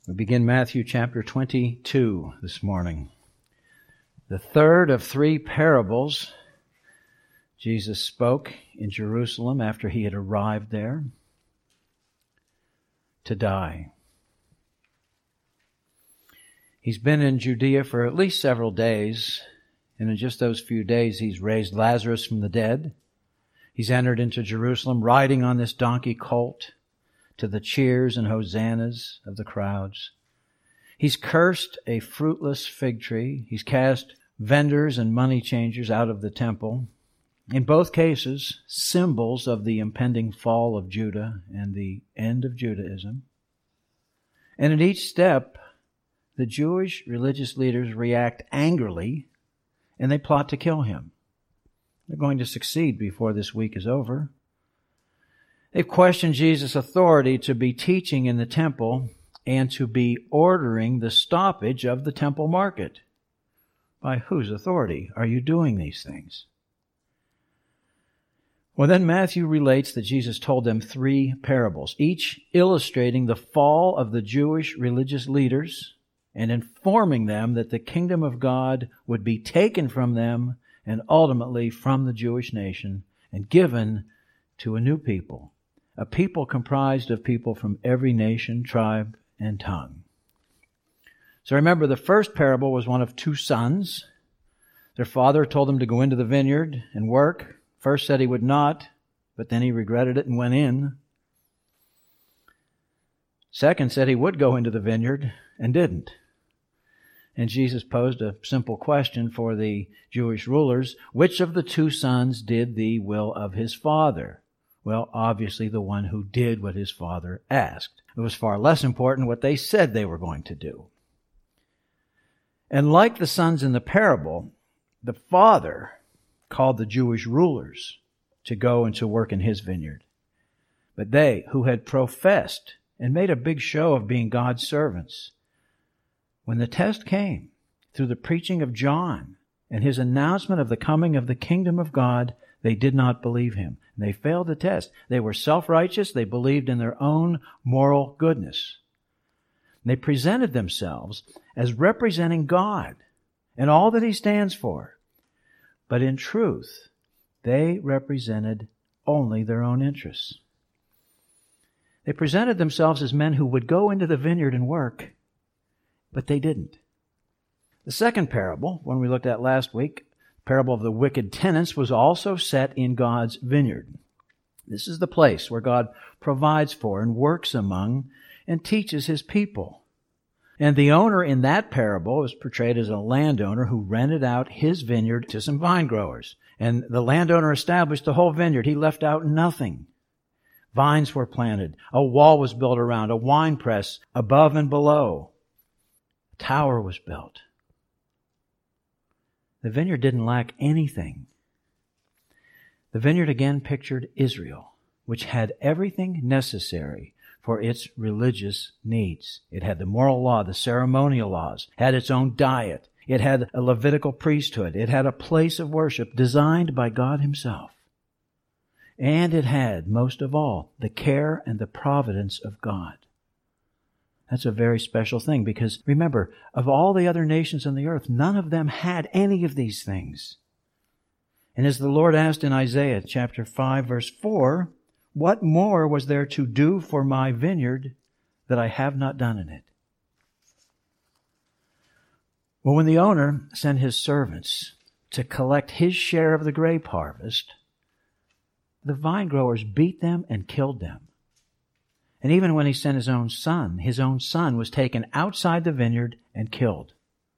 We begin Matthew chapter 22 this morning. The third of three parables Jesus spoke in Jerusalem after he had arrived there to die. He's been in Judea for at least several days, and in just those few days he's raised Lazarus from the dead. He's entered into Jerusalem riding on this donkey colt to the cheers and hosannas of the crowds. He's cursed a fruitless fig tree. He's cast vendors and money changers out of the temple. In both cases, symbols of the impending fall of Judah and the end of Judaism. And at each step, the Jewish religious leaders react angrily and they plot to kill him. They're going to succeed before this week is over. They've questioned Jesus' authority to be teaching in the temple and to be ordering the stoppage of the temple market. By whose authority are you doing these things? Well, then Matthew relates that Jesus told them three parables, each illustrating the fall of the Jewish religious leaders and informing them that the kingdom of God would be taken from them and ultimately from the Jewish nation and given to a new people. A people comprised of people from every nation, tribe, and tongue. So remember, the first parable was one of two sons. Their father told them to go into the vineyard and work. First said he would not, but then he regretted it and went in. Second said he would go into the vineyard and didn't. And Jesus posed a simple question for the Jewish rulers. Which of the two sons did the will of his father? Well, obviously the one who did what his father asked. It was far less important what they said they were going to do. And like the sons in the parable, the father called the Jewish rulers to go and to work in his vineyard. But they, who had professed and made a big show of being God's servants, when the test came through the preaching of John and his announcement of the coming of the kingdom of God, they did not believe him. They failed the test. They were self-righteous. They believed in their own moral goodness. They presented themselves as representing God and all that he stands for. But in truth, they represented only their own interests. They presented themselves as men who would go into the vineyard and work, but they didn't. The second parable, one we looked at last week, the parable of the wicked tenants, was also set in God's vineyard. This is the place where God provides for and works among and teaches his people. And the owner in that parable is portrayed as a landowner who rented out his vineyard to some vine growers. And the landowner established the whole vineyard. He left out nothing. Vines were planted. A wall was built around, a wine press above and below. A tower was built. The vineyard didn't lack anything. The vineyard again pictured Israel, which had everything necessary for its religious needs. It had the moral law, the ceremonial laws, had its own diet. It had a Levitical priesthood. It had a place of worship designed by God himself. And it had, most of all, the care and the providence of God. That's a very special thing because, remember, of all the other nations on the earth, none of them had any of these things. And as the Lord asked in Isaiah chapter 5, verse 4, what more was there to do for my vineyard that I have not done in it? Well, when the owner sent his servants to collect his share of the grape harvest, the vine growers beat them and killed them. And even when he sent his own son was taken outside the vineyard and killed.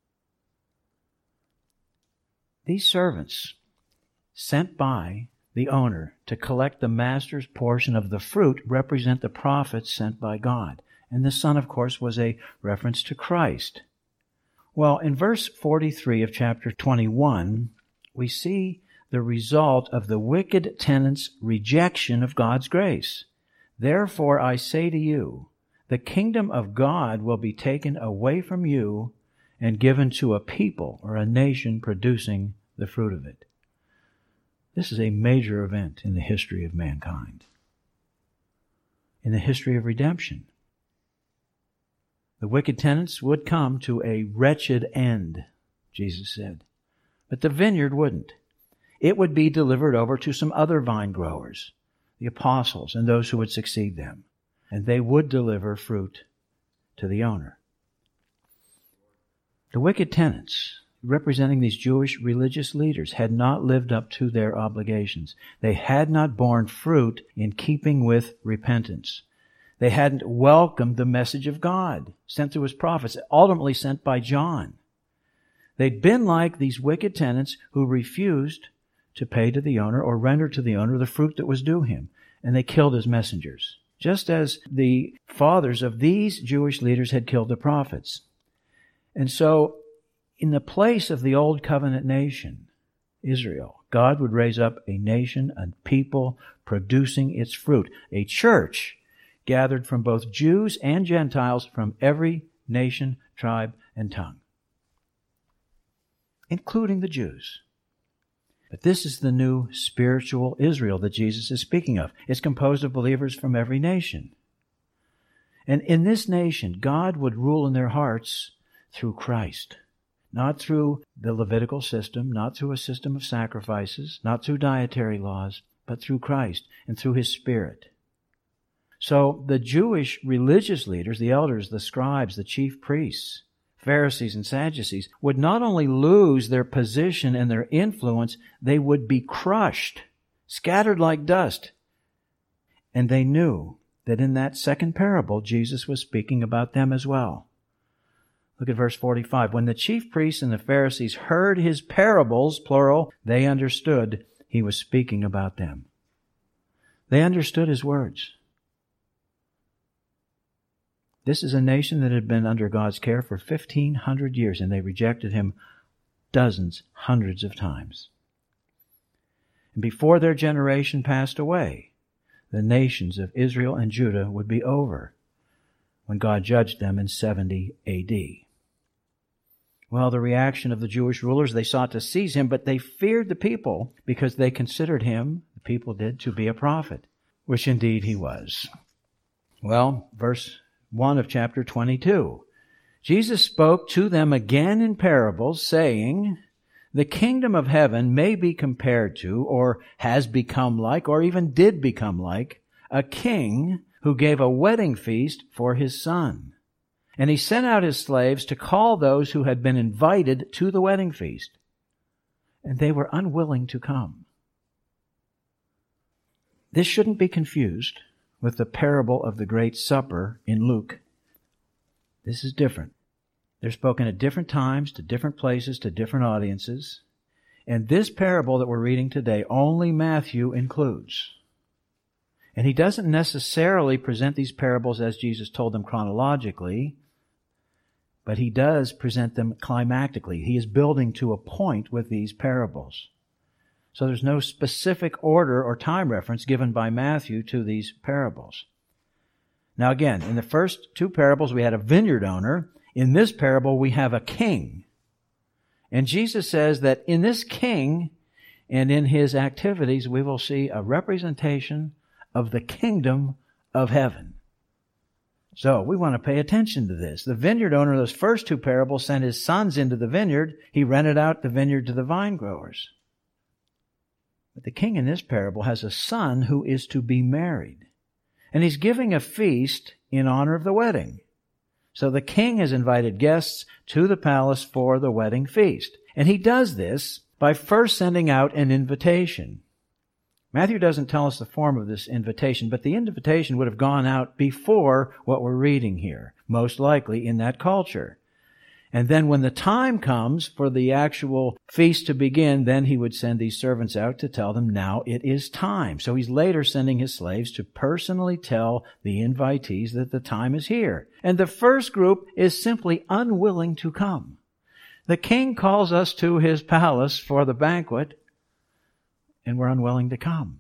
These servants, sent by the owner to collect the master's portion of the fruit, represent the prophets sent by God. And the son, of course, was a reference to Christ. Well, in verse 43 of chapter 21, we see the result of the wicked tenant's rejection of God's grace. Therefore, I say to you, the kingdom of God will be taken away from you and given to a people or a nation producing the fruit of it. This is a major event in the history of mankind, in the history of redemption. The wicked tenants would come to a wretched end, Jesus said. But the vineyard wouldn't. It would be delivered over to some other vine growers, the apostles and those who would succeed them. And they would deliver fruit to the owner. The wicked tenants, representing these Jewish religious leaders, had not lived up to their obligations. They had not borne fruit in keeping with repentance. They hadn't welcomed the message of God sent through His prophets, ultimately sent by John. They'd been like these wicked tenants who refused to pay to the owner or render to the owner the fruit that was due him, and they killed His messengers, just as the fathers of these Jewish leaders had killed the prophets. And so, in the place of the old covenant nation, Israel, God would raise up a nation and people producing its fruit, a church gathered from both Jews and Gentiles from every nation, tribe, and tongue, including the Jews. But this is the new spiritual Israel that Jesus is speaking of. It's composed of believers from every nation. And in this nation, God would rule in their hearts through Christ. Not through the Levitical system, not through a system of sacrifices, not through dietary laws, but through Christ and through His Spirit. So the Jewish religious leaders, the elders, the scribes, the chief priests, Pharisees and Sadducees, would not only lose their position and their influence, they would be crushed, scattered like dust. And they knew that in that second parable, Jesus was speaking about them as well. Look at verse 45. When the chief priests and the Pharisees heard His parables, plural, they understood He was speaking about them. They understood His words. This is a nation that had been under God's care for 1,500 years, and they rejected Him dozens, hundreds of times. And before their generation passed away, the nations of Israel and Judah would be over when God judged them in 70 A.D. Well, the reaction of the Jewish rulers, they sought to seize Him, but they feared the people because they considered Him, the people did, to be a prophet, which indeed He was. Well, verse 1 of chapter 22. Jesus spoke to them again in parables, saying, "The kingdom of heaven may be compared to, or has become like, or even did become like, a king who gave a wedding feast for his son. And he sent out his slaves to call those who had been invited to the wedding feast. And they were unwilling to come." This shouldn't be confused with the parable of the Great Supper in Luke. This is different. They're spoken at different times, to different places, to different audiences. And this parable that we're reading today, only Matthew includes. And he doesn't necessarily present these parables as Jesus told them chronologically, but he does present them climactically. He is building to a point with these parables. So there's no specific order or time reference given by Matthew to these parables. Now again, in the first two parables we had a vineyard owner. In this parable we have a king. And Jesus says that in this king and in his activities we will see a representation of the kingdom of heaven. So we want to pay attention to this. The vineyard owner of those first two parables sent his sons into the vineyard. He rented out the vineyard to the vine growers. But the king in this parable has a son who is to be married. And he's giving a feast in honor of the wedding. So the king has invited guests to the palace for the wedding feast. And he does this by first sending out an invitation. Matthew doesn't tell us the form of this invitation, but the invitation would have gone out before what we're reading here, most likely in that culture. And then when the time comes for the actual feast to begin, then he would send these servants out to tell them now it is time. So he's later sending his slaves to personally tell the invitees that the time is here. And the first group is simply unwilling to come. The king calls us to his palace for the banquet, and we're unwilling to come.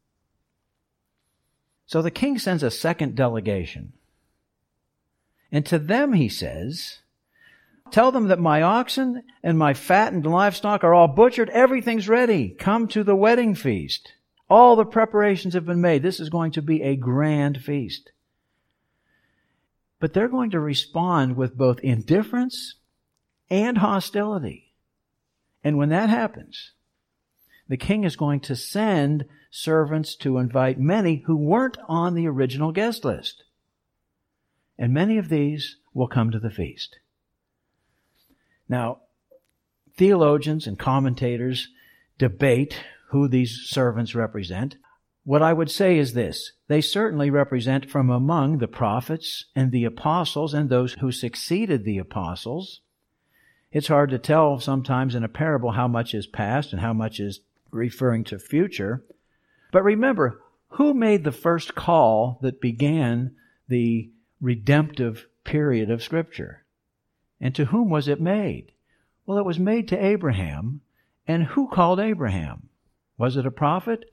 So the king sends a second delegation. And to them he says, "Tell them that my oxen and my fattened livestock are all butchered. Everything's ready. Come to the wedding feast. All the preparations have been made. This is going to be a grand feast." But they're going to respond with both indifference and hostility. And when that happens, the king is going to send servants to invite many who weren't on the original guest list. And many of these will come to the feast. Now, theologians and commentators debate who these servants represent. What I would say is this: they certainly represent from among the prophets and the apostles and those who succeeded the apostles. It's hard to tell sometimes in a parable how much is past and how much is referring to future. But remember, who made the first call that began the redemptive period of Scripture? And to whom was it made? Well, it was made to Abraham. And who called Abraham? Was it a prophet?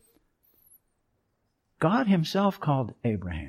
God himself called Abraham.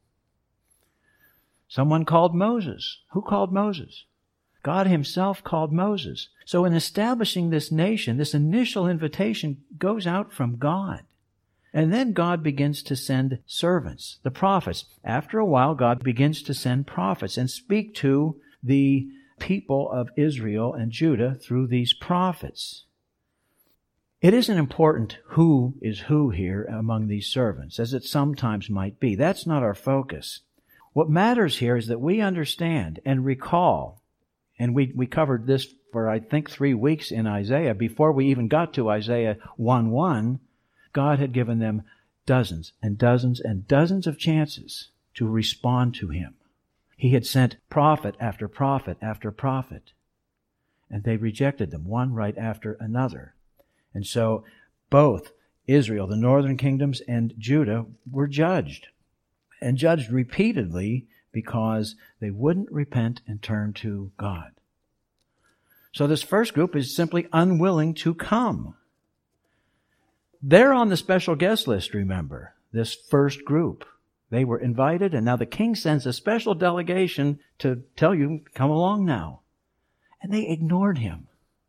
Someone called Moses. Who called Moses? God himself called Moses. So in establishing this nation, this initial invitation goes out from God. And then God begins to send servants, the prophets. After a while, God begins to send prophets and speak to the people of Israel and Judah through these prophets. It isn't important who is who here among these servants, as it sometimes might be. That's not our focus. What matters here is that we understand and recall, and we covered this for, I think, 3 weeks in Isaiah. Before we even got to Isaiah 1:1, God had given them dozens and dozens and dozens of chances to respond to Him. He had sent prophet after prophet after prophet, and they rejected them, one right after another. And so both Israel, the northern kingdoms, and Judah were judged, and judged repeatedly because they wouldn't repent and turn to God. So this first group is simply unwilling to come. They're on the special guest list, remember, this first group. They were invited, and now the king sends a special delegation to tell you, come along now. And they ignored him.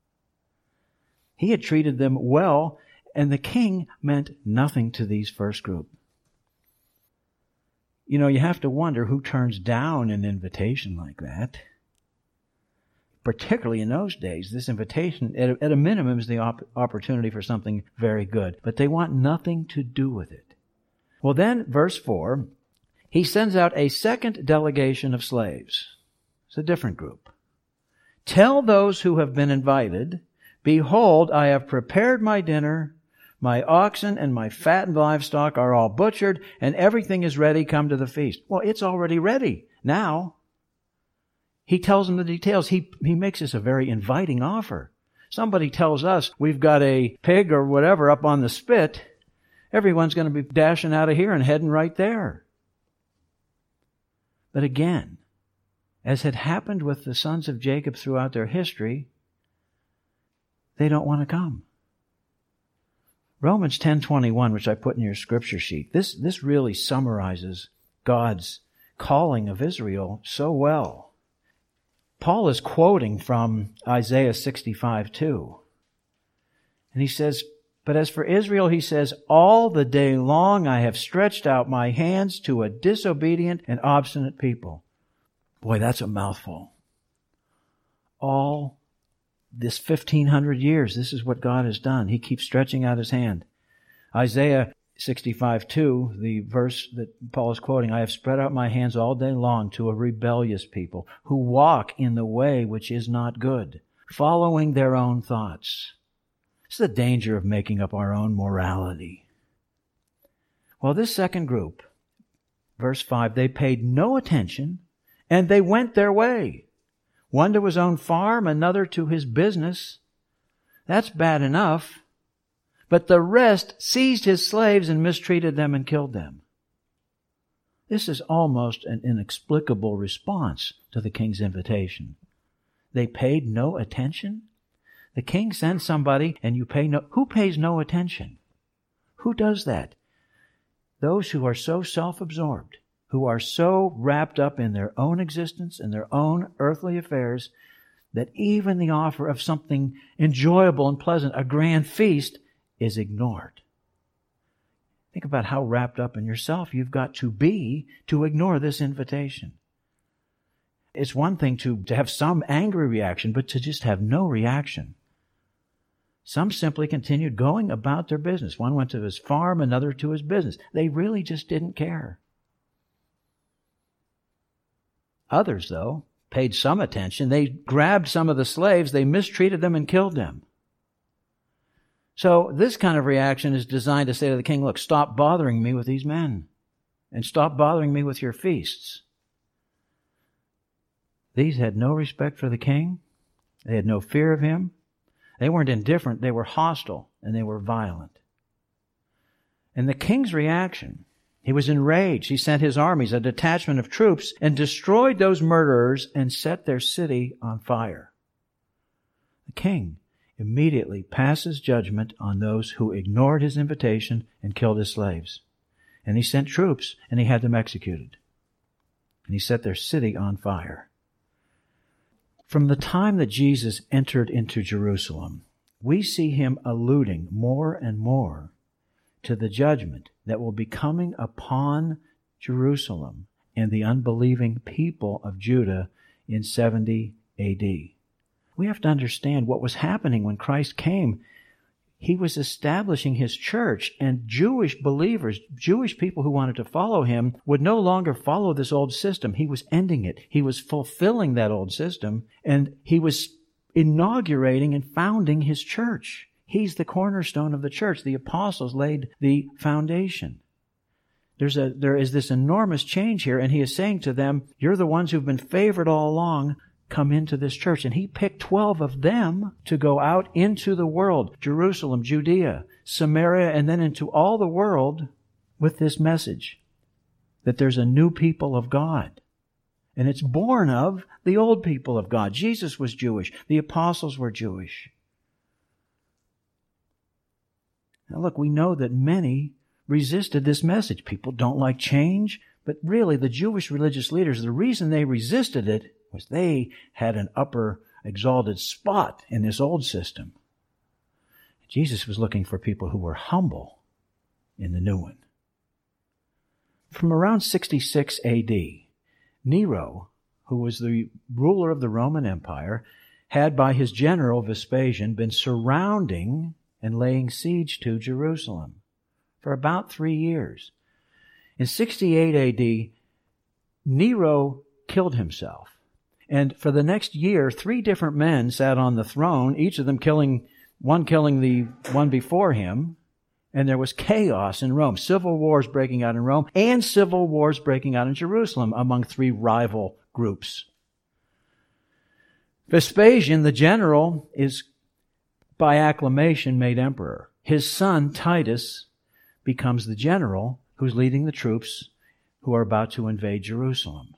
He had treated them well, and the king meant nothing to these first group. You know, you have to wonder who turns down an invitation like that. Particularly in those days, this invitation, at a minimum, is the opportunity for something very good. But they want nothing to do with it. Well, then, verse 4, he sends out a second delegation of slaves. It's a different group. Tell those who have been invited, behold, I have prepared my dinner. My oxen and my fattened livestock are all butchered, and everything is ready. Come to the feast. Well, it's already ready now. He tells them the details. He makes this a very inviting offer. Somebody tells us we've got a pig or whatever up on the spit. Everyone's going to be dashing out of here and heading right there. But again, as had happened with the sons of Jacob throughout their history, they don't want to come. Romans 10:21, which I put in your scripture sheet, this really summarizes God's calling of Israel so well. Paul is quoting from Isaiah 65:2. And he says, but as for Israel, he says, all the day long I have stretched out my hands to a disobedient and obstinate people. Boy, that's a mouthful. All this 1,500 years, this is what God has done. He keeps stretching out His hand. Isaiah 65:2, the verse that Paul is quoting, I have spread out my hands all day long to a rebellious people who walk in the way which is not good, following their own thoughts. It's the danger of making up our own morality. Well, this second group, verse 5, they paid no attention and they went their way. One to his own farm, another to his business. That's bad enough. But the rest seized his slaves and mistreated them and killed them. This is almost an inexplicable response to the king's invitation. They paid no attention? The king sends somebody and you pay no... Who pays no attention? Who does that? Those who are so self-absorbed, who are so wrapped up in their own existence and their own earthly affairs, that even the offer of something enjoyable and pleasant, a grand feast, is ignored. Think about how wrapped up in yourself you've got to be to ignore this invitation. It's one thing to have some angry reaction, but to just have no reaction. Some simply continued going about their business. One went to his farm, another to his business. They really just didn't care. Others, though, paid some attention. They grabbed some of the slaves, they mistreated them and killed them. So this kind of reaction is designed to say to the king, look, stop bothering me with these men and stop bothering me with your feasts. These had no respect for the king. They had no fear of him. They weren't indifferent. They were hostile and they were violent. And the king's reaction, he was enraged. He sent his armies, a detachment of troops, and destroyed those murderers and set their city on fire. The king immediately passes judgment on those who ignored his invitation and killed his slaves. And he sent troops and he had them executed. And he set their city on fire. From the time that Jesus entered into Jerusalem, we see him alluding more and more to the judgment that will be coming upon Jerusalem and the unbelieving people of Judah in 70 A.D. We have to understand what was happening when Christ came. He was establishing his church, and Jewish believers, Jewish people who wanted to follow him, would no longer follow this old system. He was ending it. He was fulfilling that old system, and he was inaugurating and founding his church. He's the cornerstone of the church. The apostles laid the foundation. There is this enormous change here, and he is saying to them, you're the ones who've been favored all along. Come into this church. And he picked 12 of them to go out into the world, Jerusalem, Judea, Samaria, and then into all the world with this message that there's a new people of God. And it's born of the old people of God. Jesus was Jewish. The apostles were Jewish. Now look, we know that many resisted this message. People don't like change, but really the Jewish religious leaders, the reason they resisted it was they had an upper exalted spot in this old system. Jesus was looking for people who were humble in the new one. From around 66 A.D., Nero, who was the ruler of the Roman Empire, had by his general Vespasian been surrounding and laying siege to Jerusalem for about 3 years. In 68 A.D., Nero killed himself. And for the next year, 3 different men sat on the throne, each of them killing the one before him. And there was chaos in Rome, civil wars breaking out in Rome, and civil wars breaking out in Jerusalem among 3 rival groups. Vespasian, the general, is by acclamation made emperor. His son, Titus, becomes the general who's leading the troops who are about to invade Jerusalem.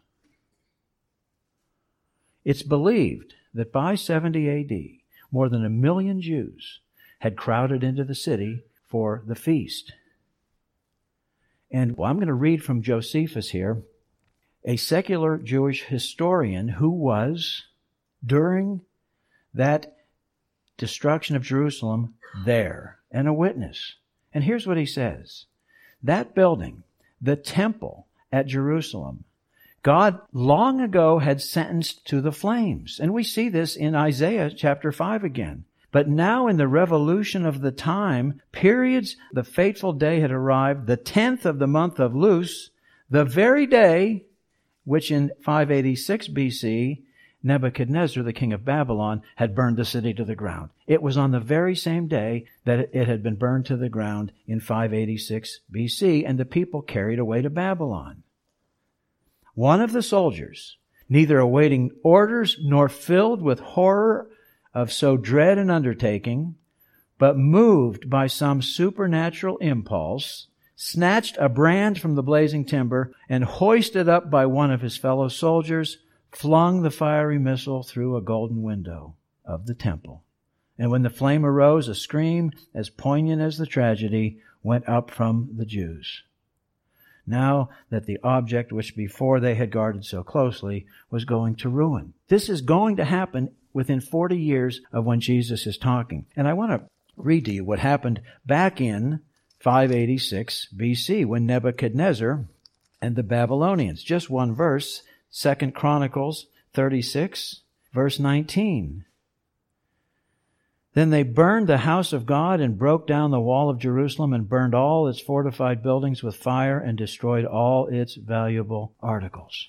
It's believed that by 70 A.D., more than 1 million Jews had crowded into the city for the feast. And I'm going to read from Josephus here, a secular Jewish historian who was, during that destruction of Jerusalem, there, and a witness. And here's what he says. That building, the temple at Jerusalem, God long ago had sentenced to the flames. And we see this in Isaiah chapter 5 again. But now in the revolution of the time, periods, the fateful day had arrived, the 10th of the month of Lus, the very day which in 586 BC, Nebuchadnezzar, the king of Babylon, had burned the city to the ground. It was on the very same day that it had been burned to the ground in 586 BC, and the people carried away to Babylon. One of the soldiers, neither awaiting orders nor filled with horror of so dread an undertaking, but moved by some supernatural impulse, snatched a brand from the blazing timber and, hoisted up by one of his fellow soldiers, flung the fiery missile through a golden window of the temple. And when the flame arose, a scream as poignant as the tragedy went up from the Jews. Now that the object which before they had guarded so closely was going to ruin. This is going to happen within 40 years of when Jesus is talking. And I want to read to you what happened back in 586 BC when Nebuchadnezzar and the Babylonians. Just one verse, 2 Chronicles 36, verse 19. Then they burned the house of God and broke down the wall of Jerusalem and burned all its fortified buildings with fire and destroyed all its valuable articles.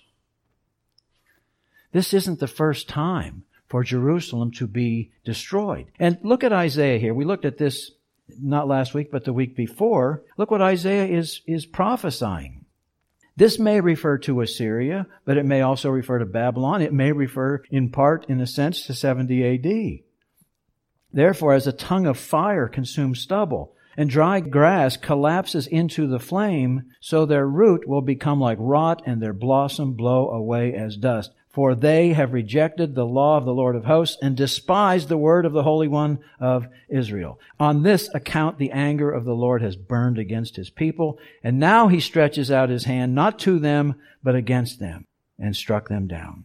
This isn't the first time for Jerusalem to be destroyed. And look at Isaiah here. We looked at this not last week, but the week before. Look what Isaiah is prophesying. This may refer to Assyria, but it may also refer to Babylon. It may refer in part, in a sense, to 70 A.D. Therefore, as a tongue of fire consumes stubble, and dry grass collapses into the flame, so their root will become like rot, and their blossom blow away as dust. For they have rejected the law of the Lord of hosts, and despised the word of the Holy One of Israel. On this account the anger of the Lord has burned against His people, and now He stretches out His hand, not to them, but against them, and struck them down.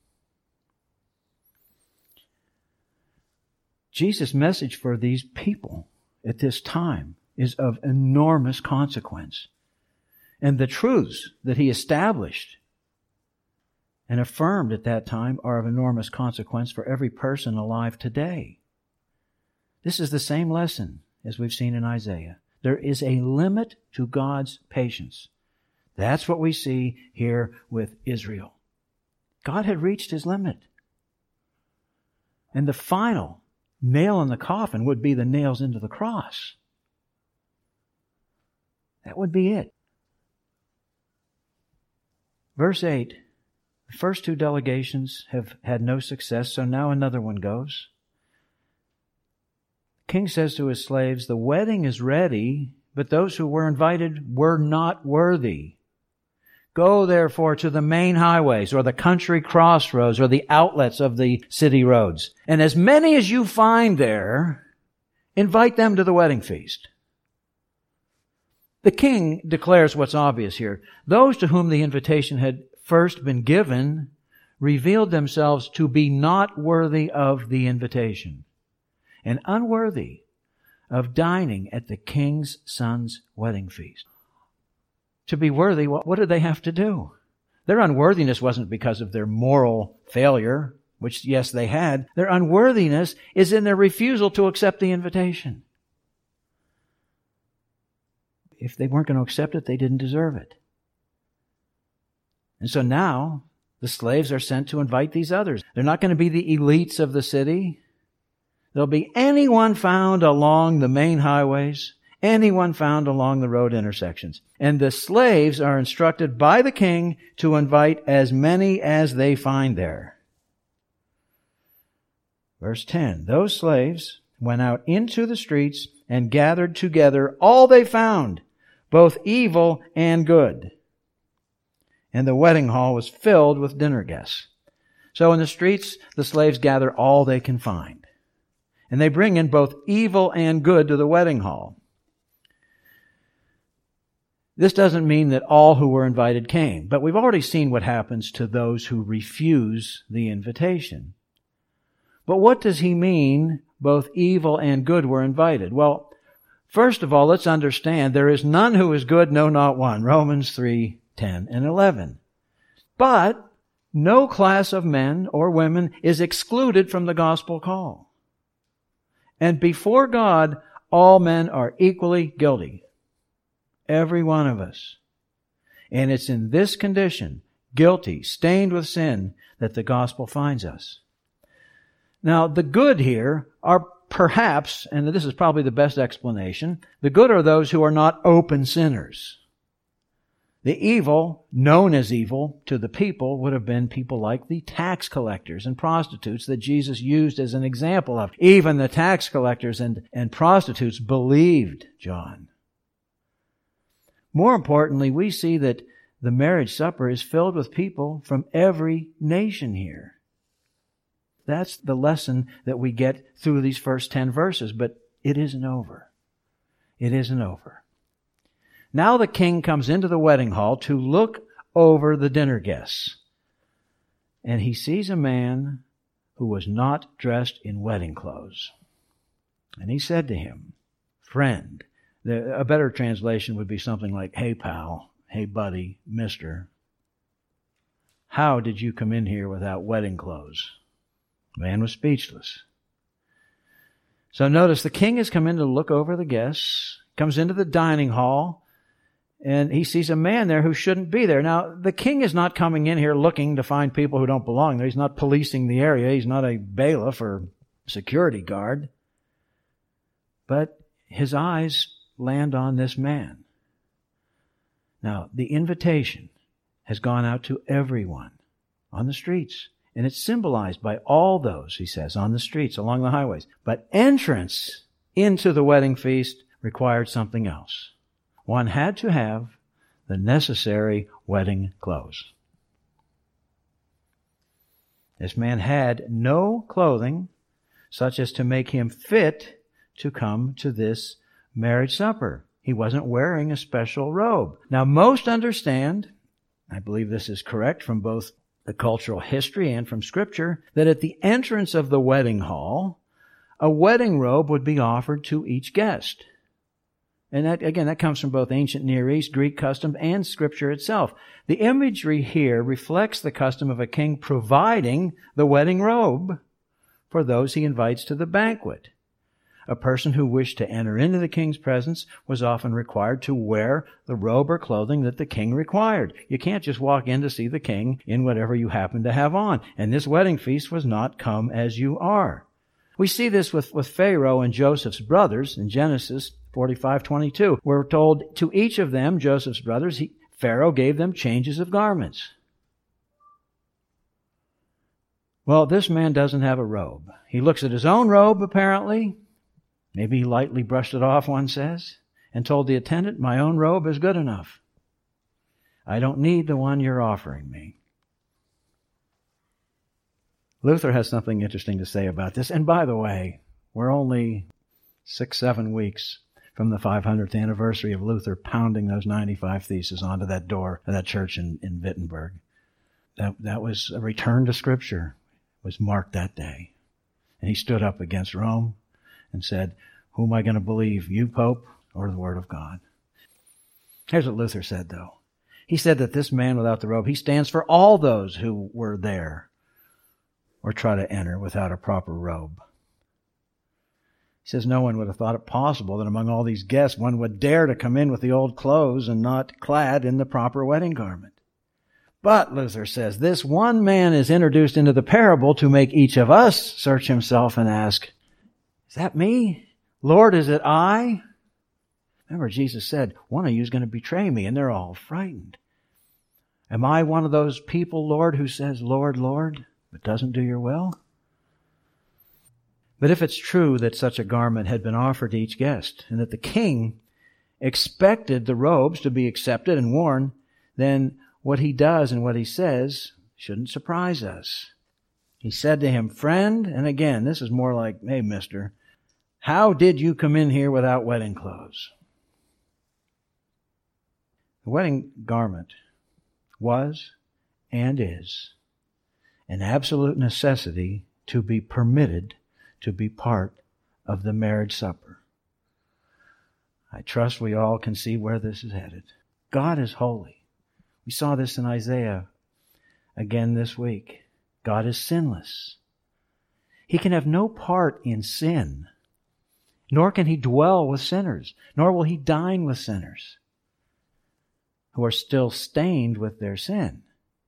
Jesus' message for these people at this time is of enormous consequence. And the truths that He established and affirmed at that time are of enormous consequence for every person alive today. This is the same lesson as we've seen in Isaiah. There is a limit to God's patience. That's what we see here with Israel. God had reached His limit. And the final nail in the coffin would be the nails into the cross. That would be it. Verse 8, the first two delegations have had no success, so now another one goes. The king says to his slaves, "The wedding is ready, but those who were invited were not worthy. Go, therefore, to the main highways or the country crossroads or the outlets of the city roads. And as many as you find there, invite them to the wedding feast." The king declares what's obvious here. Those to whom the invitation had first been given revealed themselves to be not worthy of the invitation and unworthy of dining at the king's son's wedding feast. To be worthy, what did they have to do? Their unworthiness wasn't because of their moral failure, which, yes, they had. Their unworthiness is in their refusal to accept the invitation. If they weren't going to accept it, they didn't deserve it. And so now, the slaves are sent to invite these others. They're not going to be the elites of the city. There'll be anyone found along the main highways, anyone found along the road intersections. And the slaves are instructed by the king to invite as many as they find there. Verse 10, those slaves went out into the streets and gathered together all they found, both evil and good. And the wedding hall was filled with dinner guests. So in the streets, the slaves gather all they can find. And they bring in both evil and good to the wedding hall. This doesn't mean that all who were invited came, but we've already seen what happens to those who refuse the invitation. But what does he mean, both evil and good were invited? Well, first of all, let's understand there is none who is good, no, not one. Romans 3:10 and 11. But no class of men or women is excluded from the gospel call. And before God, all men are equally guilty. Every one of us. And it's in this condition, guilty, stained with sin, that the gospel finds us. Now, the good here are perhaps, and this is probably the best explanation, the good are those who are not open sinners. The evil, known as evil to the people, would have been people like the tax collectors and prostitutes that Jesus used as an example of. Even the tax collectors and prostitutes believed John. More importantly, we see that the marriage supper is filled with people from every nation here. That's the lesson that we get through these first 10 verses, but it isn't over. It isn't over. Now the king comes into the wedding hall to look over the dinner guests. And he sees a man who was not dressed in wedding clothes. And he said to him, "Friend," a better translation would be something like, "Hey pal, hey buddy, mister, How did you come in here without wedding clothes? The man was speechless. So notice the king has come in to look over the guests, comes into the dining hall, and he sees a man there who shouldn't be there. Now, the king is not coming in here looking to find people who don't belong there. He's not policing the area. He's not a bailiff or security guard. But his eyes land on this man. Now, the invitation has gone out to everyone on the streets. And it's symbolized by all those, he says, on the streets, along the highways. But entrance into the wedding feast required something else. One had to have the necessary wedding clothes. This man had no clothing such as to make him fit to come to this marriage supper. He wasn't wearing a special robe. Now, most understand, I believe this is correct from both the cultural history and from Scripture, that at the entrance of the wedding hall, a wedding robe would be offered to each guest. And that comes from both ancient Near East, Greek custom, and Scripture itself. The imagery here reflects the custom of a king providing the wedding robe for those he invites to the banquet. A person who wished to enter into the king's presence was often required to wear the robe or clothing that the king required. You can't just walk in to see the king in whatever you happen to have on. And this wedding feast was not come as you are. We see this with Pharaoh and Joseph's brothers in Genesis 45:22. We're told to each of them, Joseph's brothers, Pharaoh gave them changes of garments. Well, this man doesn't have a robe. He looks at his own robe, apparently. Maybe he lightly brushed it off, one says, and told the attendant, my own robe is good enough. I don't need the one you're offering me. Luther has something interesting to say about this. And by the way, we're only 6-7 weeks from the 500th anniversary of Luther pounding those 95 Theses onto that door of that church in Wittenberg. That was a return to Scripture, was marked that day. And he stood up against Rome and said, who am I going to believe, you, Pope, or the Word of God? Here's what Luther said, though. He said that this man without the robe, he stands for all those who were there or try to enter without a proper robe. He says no one would have thought it possible that among all these guests one would dare to come in with the old clothes and not clad in the proper wedding garment. But, Luther says, this one man is introduced into the parable to make each of us search himself and ask, is that me? Lord, is it I? Remember, Jesus said, one of you is going to betray me, and they're all frightened. Am I one of those people, Lord, who says, Lord, Lord, but doesn't do your will? But if it's true that such a garment had been offered to each guest, and that the king expected the robes to be accepted and worn, then what he does and what he says shouldn't surprise us. He said to him, friend, and again, this is more like, hey, mister, how did you come in here without wedding clothes? The wedding garment was and is an absolute necessity to be permitted to be part of the marriage supper. I trust we all can see where this is headed. God is holy. We saw this in Isaiah again this week. God is sinless. He can have no part in sin, nor can He dwell with sinners, nor will He dine with sinners who are still stained with their sin.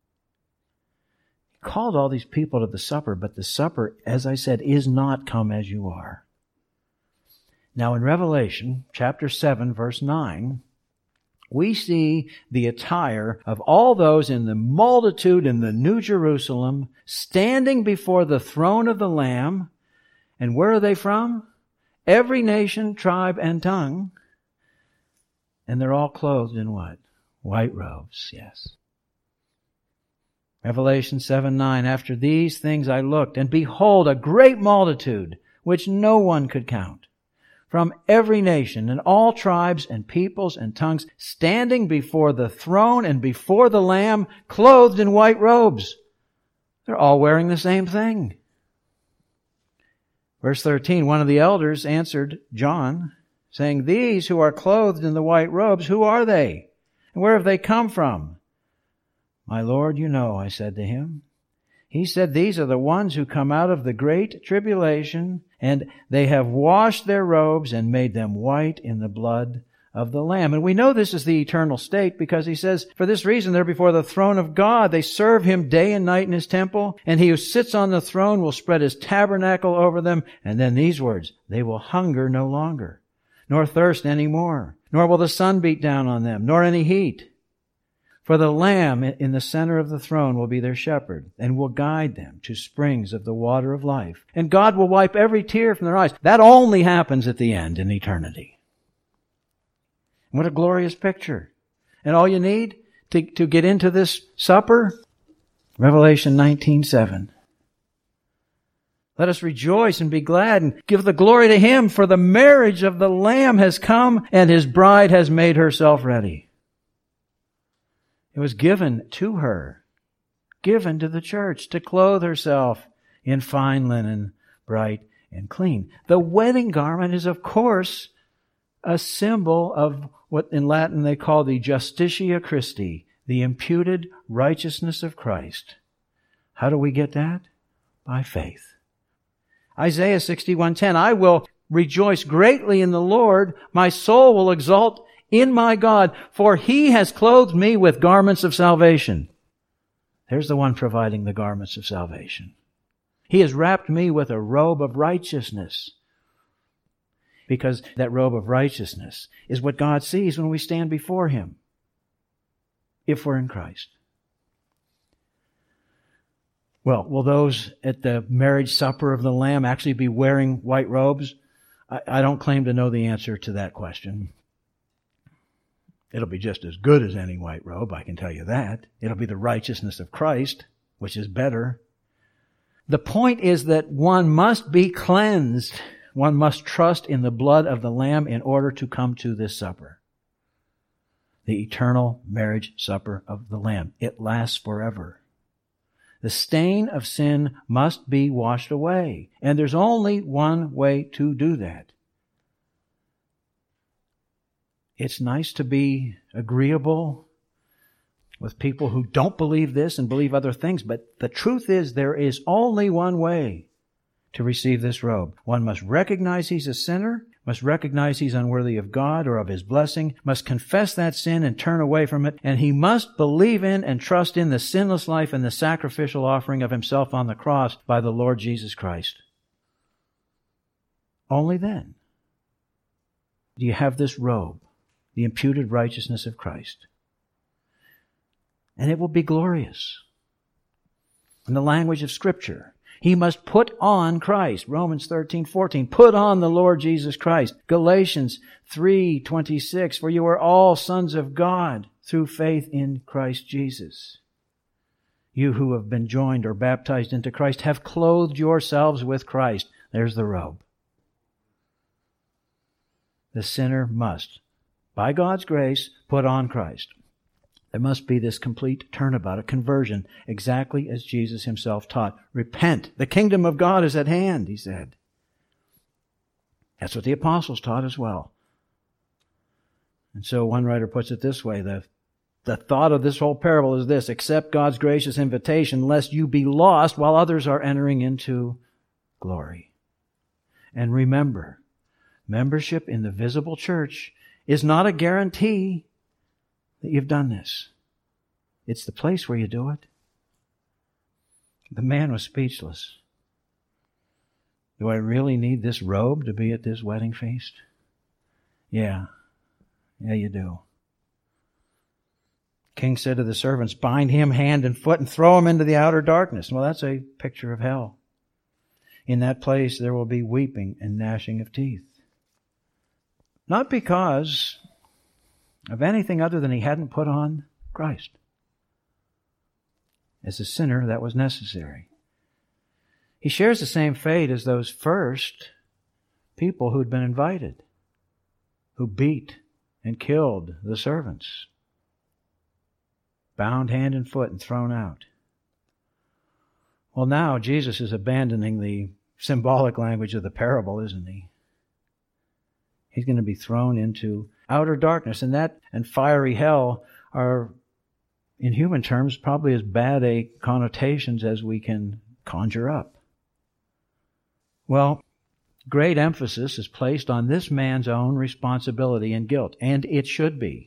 He called all these people to the supper, but the supper, as I said, is not come as you are. Now in Revelation chapter 7, verse 9, we see the attire of all those in the multitude in the New Jerusalem standing before the throne of the Lamb. And where are they from? Every nation, tribe, and tongue. And they're all clothed in what? White robes, yes. Revelation 7:9, after these things I looked, and behold, a great multitude, which no one could count, from every nation and all tribes and peoples and tongues, standing before the throne and before the Lamb, clothed in white robes. They're all wearing the same thing. Verse 13, one of the elders answered John, saying, these who are clothed in the white robes, who are they? And where have they come from? My Lord, you know, I said to him. He said, these are the ones who come out of the great tribulation, and they have washed their robes and made them white in the blood of the Lamb. And we know this is the eternal state because he says, for this reason they're before the throne of God. They serve him day and night in his temple, and he who sits on the throne will spread his tabernacle over them. And then these words, they will hunger no longer, nor thirst any more, nor will the sun beat down on them, nor any heat. For the Lamb in the center of the throne will be their shepherd and will guide them to springs of the water of life. And God will wipe every tear from their eyes. That only happens at the end in eternity. What a glorious picture. And all you need to get into this supper? Revelation 19:7. Let us rejoice and be glad and give the glory to Him, for the marriage of the Lamb has come and His bride has made herself ready. It was given to her, given to the church to clothe herself in fine linen, bright and clean. The wedding garment is, of course, a symbol of what in Latin they call the Justitia Christi, the imputed righteousness of Christ. How do we get that? By faith. Isaiah 61:10, I will rejoice greatly in the Lord. My soul will exult in my God, for He has clothed me with garments of salvation. There's the one providing the garments of salvation. He has wrapped me with a robe of righteousness. Because that robe of righteousness is what God sees when we stand before Him, if we're in Christ. Well, will those at the marriage supper of the Lamb actually be wearing white robes? I don't claim to know the answer to that question. It'll be just as good as any white robe, I can tell you that. It'll be the righteousness of Christ, which is better. The point is that one must be cleansed. One must trust in the blood of the Lamb in order to come to this supper. The eternal marriage supper of the Lamb. It lasts forever. The stain of sin must be washed away. And there's only one way to do that. It's nice to be agreeable with people who don't believe this and believe other things, but the truth is there is only one way to receive this robe. One must recognize he's a sinner, must recognize he's unworthy of God or of His blessing, must confess that sin and turn away from it, and he must believe in and trust in the sinless life and the sacrificial offering of himself on the cross by the Lord Jesus Christ. Only then do you have this robe, the imputed righteousness of Christ. And it will be glorious. In the language of Scripture, he must put on Christ. Romans 13:14. Put on the Lord Jesus Christ. Galatians 3:26. For you are all sons of God through faith in Christ Jesus. You who have been joined or baptized into Christ have clothed yourselves with Christ. There's the robe. The sinner must, by God's grace, put on Christ. There must be this complete turnabout, a conversion, exactly as Jesus Himself taught. Repent. The kingdom of God is at hand, He said. That's what the apostles taught as well. And so one writer puts it this way, the thought of this whole parable is this: accept God's gracious invitation lest you be lost while others are entering into glory. And remember, membership in the visible church is not a guarantee that you've done this. It's the place where you do it. The man was speechless. Do I really need this robe to be at this wedding feast? Yeah, you do. King said to the servants, bind him hand and foot and throw him into the outer darkness. Well, that's a picture of hell. In that place there will be weeping and gnashing of teeth. Not because of anything other than he hadn't put on Christ. As a sinner, that was necessary. He shares the same fate as those first people who'd been invited, who beat and killed the servants, bound hand and foot and thrown out. Well, now Jesus is abandoning the symbolic language of the parable, isn't he? He's going to be thrown into outer darkness, and that and fiery hell are in human terms, probably as bad a connotations as we can conjure up. Well, great emphasis is placed on this man's own responsibility and guilt, and it should be.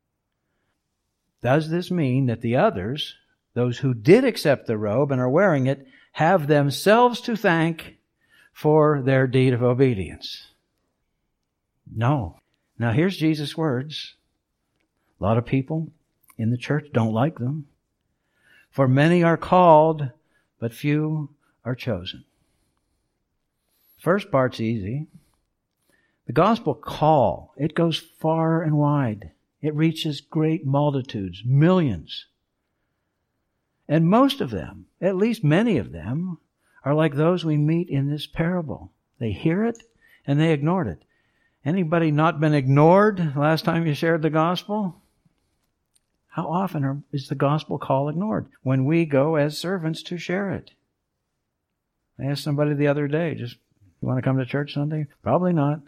Does this mean that the others, those who did accept the robe and are wearing it, have themselves to thank for their deed of obedience? No. Now here's Jesus' words. A lot of people in the church don't like them. For many are called, but few are chosen. First part's easy. The gospel call, it goes far and wide. It reaches great multitudes, millions. And most of them, at least many of them, are like those we meet in this parable. They hear it and they ignored it. Anybody not been ignored last time you shared the gospel? How often is the gospel call ignored? When we go as servants to share it. I asked somebody the other day, you want to come to church Sunday? Probably not.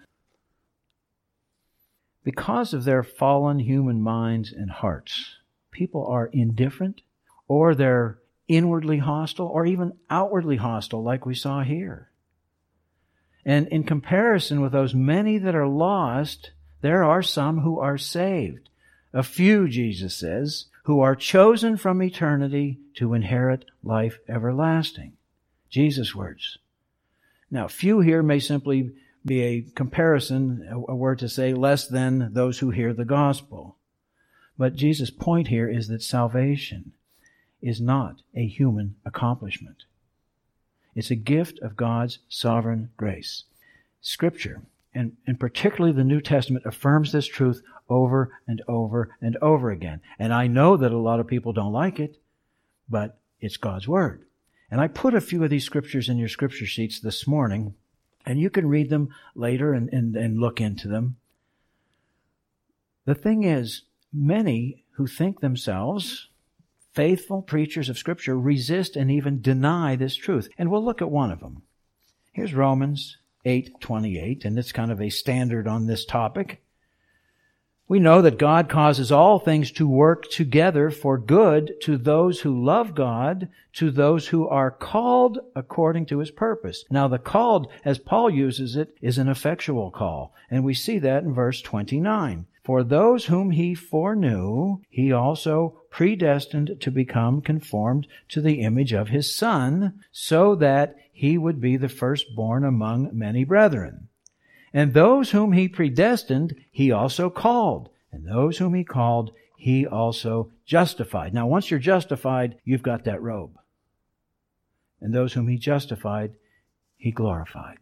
Because of their fallen human minds and hearts, people are indifferent, or they're inwardly hostile, or even outwardly hostile, like we saw here. And in comparison with those many that are lost, there are some who are saved. A few, Jesus says, who are chosen from eternity to inherit life everlasting. Jesus' words. Now, few here may simply be a comparison, a word to say less than those who hear the gospel. But Jesus' point here is that salvation is not a human accomplishment. It's a gift of God's sovereign grace. Scripture, and particularly the New Testament, affirms this truth over and over and over again. And I know that a lot of people don't like it, but it's God's Word. And I put a few of these scriptures in your scripture sheets this morning, and you can read them later and look into them. The thing is, many who think themselves faithful preachers of Scripture resist and even deny this truth. And we'll look at one of them. Here's Romans 8:28, and it's kind of a standard on this topic. We know that God causes all things to work together for good to those who love God, to those who are called according to His purpose. Now the called, as Paul uses it, is an effectual call. And we see that in verse 29. For those whom He foreknew, He also predestined to become conformed to the image of His Son, so that He would be the firstborn among many brethren. And those whom He predestined, He also called. And those whom He called, He also justified. Now, once you're justified, you've got that robe. And those whom He justified, He glorified.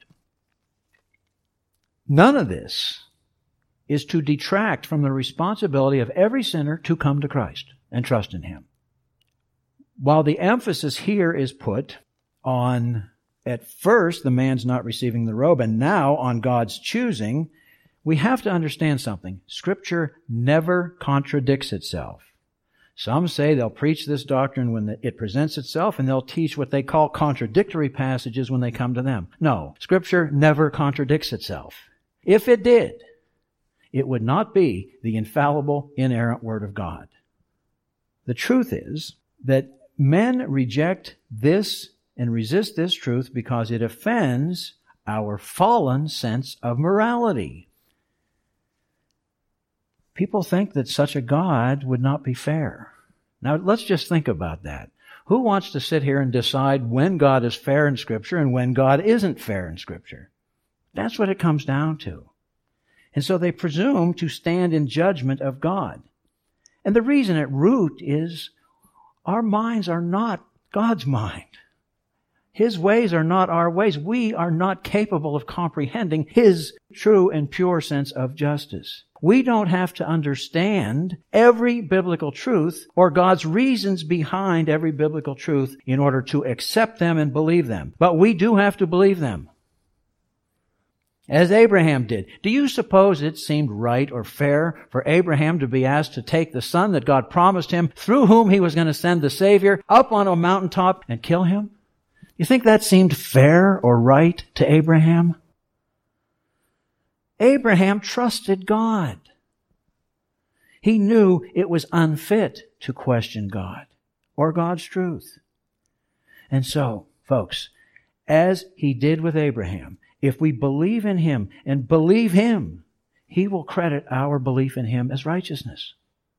None of this is to detract from the responsibility of every sinner to come to Christ and trust in Him. While the emphasis here is put on, at first, the man's not receiving the robe, and now on God's choosing, we have to understand something. Scripture never contradicts itself. Some say they'll preach this doctrine when it presents itself, and they'll teach what they call contradictory passages when they come to them. No, Scripture never contradicts itself. If it did, it would not be the infallible, inerrant Word of God. The truth is that men reject this and resist this truth because it offends our fallen sense of morality. People think that such a God would not be fair. Now, let's just think about that. Who wants to sit here and decide when God is fair in Scripture and when God isn't fair in Scripture? That's what it comes down to. And so they presume to stand in judgment of God. And the reason at root is our minds are not God's mind. His ways are not our ways. We are not capable of comprehending His true and pure sense of justice. We don't have to understand every biblical truth or God's reasons behind every biblical truth in order to accept them and believe them. But we do have to believe them. As Abraham did. Do you suppose it seemed right or fair for Abraham to be asked to take the son that God promised him, through whom He was going to send the Savior, up on a mountaintop and kill him? You think that seemed fair or right to Abraham? Abraham trusted God. He knew it was unfit to question God or God's truth. And so, folks, as He did with Abraham, if we believe in Him and believe Him, He will credit our belief in Him as righteousness.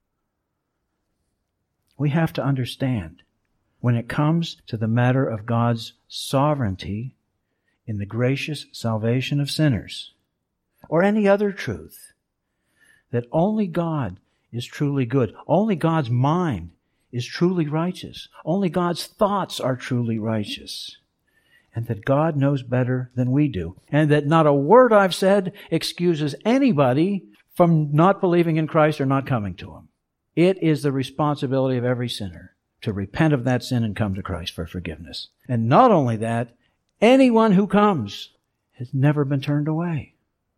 We have to understand, when it comes to the matter of God's sovereignty in the gracious salvation of sinners, or any other truth, that only God is truly good. Only God's mind is truly righteous. Only God's thoughts are truly righteous. And that God knows better than we do. And that not a word I've said excuses anybody from not believing in Christ or not coming to Him. It is the responsibility of every sinner to repent of that sin and come to Christ for forgiveness. And not only that, anyone who comes has never been turned away.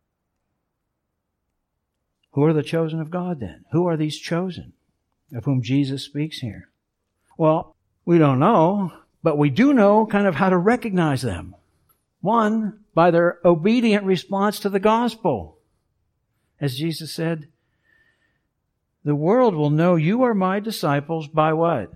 Who are the chosen of God then? Who are these chosen of whom Jesus speaks here? Well, we don't know, but we do know kind of how to recognize them. One, by their obedient response to the gospel. As Jesus said, the world will know you are my disciples by what?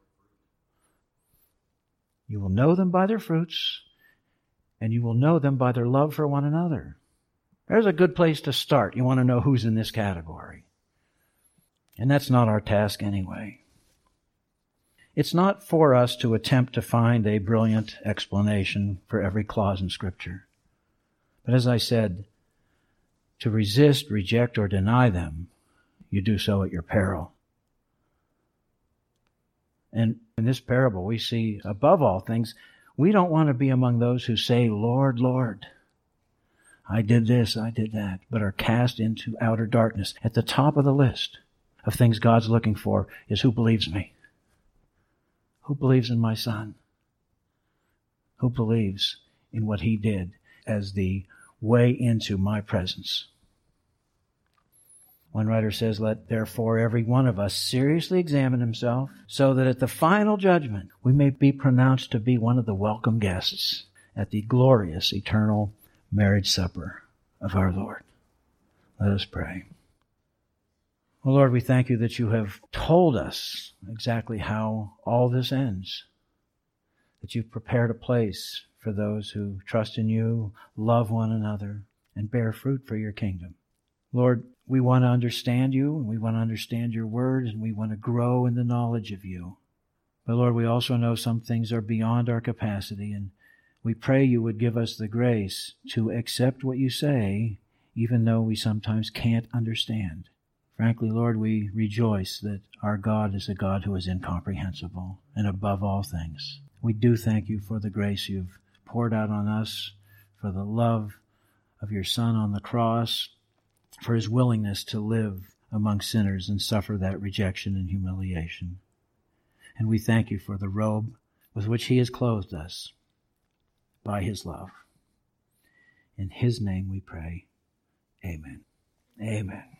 You will know them by their fruits, and you will know them by their love for one another. There's a good place to start. You want to know who's in this category. And that's not our task anyway. It's not for us to attempt to find a brilliant explanation for every clause in Scripture. But as I said, to resist, reject, or deny them, you do so at your peril. And in this parable, we see, above all things, we don't want to be among those who say, Lord, Lord, I did this, I did that, but are cast into outer darkness. At the top of the list of things God's looking for is who believes me. Who believes in my Son? Who believes in what He did as the way into my presence? One writer says, let therefore every one of us seriously examine himself, so that at the final judgment we may be pronounced to be one of the welcome guests at the glorious eternal marriage supper of our Lord. Let us pray. Well, Lord, we thank You that You have told us exactly how all this ends, that You've prepared a place for those who trust in You, love one another, and bear fruit for Your kingdom. Lord, we want to understand You, and we want to understand Your word, and we want to grow in the knowledge of You. But Lord, we also know some things are beyond our capacity, and we pray You would give us the grace to accept what You say, even though we sometimes can't understand. Frankly, Lord, we rejoice that our God is a God who is incomprehensible and above all things. We do thank You for the grace You've poured out on us, for the love of Your Son on the cross, for His willingness to live among sinners and suffer that rejection and humiliation. And we thank You for the robe with which He has clothed us by His love. In His name we pray. Amen. Amen.